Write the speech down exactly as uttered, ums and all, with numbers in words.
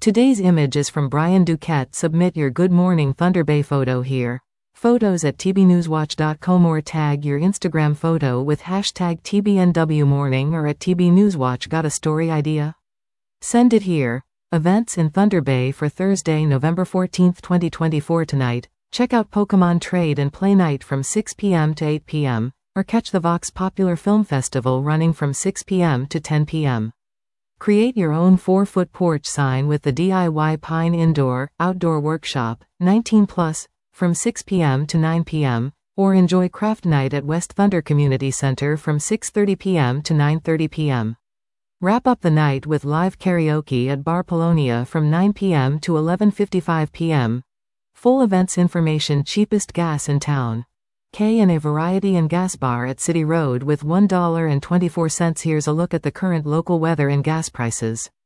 Today's image is from Brian Duquette. Submit your Good Morning Thunder Bay photo here. Photos at t b newswatch dot com or tag your Instagram photo with hashtag T B N W morning or at T B Newswatch. Got a story idea? Send it here. Events in Thunder Bay for Thursday, November fourteenth, twenty twenty-four. Tonight, check out Pokemon Trade and Play Night from six p m to eight p m, or catch the Vox Popular Film Festival running from six p m to ten p m Create your own four-foot porch sign with the D I Y Pine Indoor, Outdoor Workshop, nineteen plus, from six p m to nine p m, or enjoy Craft Night at West Thunder Community Center from six thirty p m to nine thirty p m Wrap up the night with live karaoke at Bar Polonia from nine p m to eleven fifty-five p m Full events information. Cheapest gas in town. K and A Variety and Gas Bar at City Road with one dollar and twenty-four cents. Here's a look at the current local weather and gas prices.